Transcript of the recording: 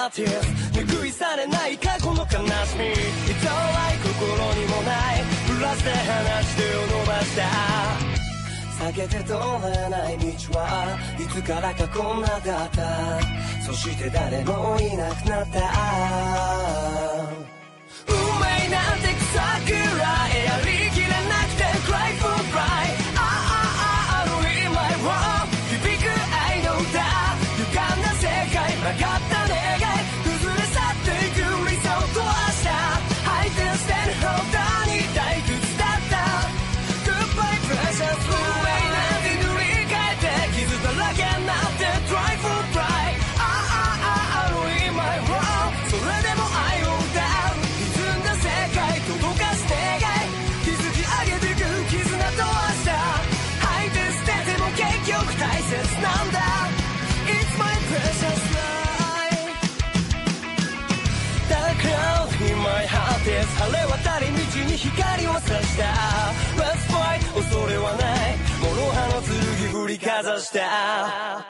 ハーティスト拭いされない過去の悲しみ It's alright 心にもないプラスで話してを伸ばした避けて通れない道はいつからかこんなだったそして誰もいなくなった運命なんて草くらいやりきれなくて Cry for pride Ruin my world 響く愛の歌歪んだ世界曲がった願い崩れ去っていく理想と明日吐いて捨てるほどに退屈だった Goodbye precious 運命なんて塗り替えて傷だらけになって Try for pride Ruin my world それでも愛を歌う歪んだ世界届かす願い築き上げていく絆と明日吐いて捨てても結局大切なんだ It's my precious life Dark cloud in my heart is 晴れ渡り道に光を差した Let's fight 恐れはないモロハの剣振りかざした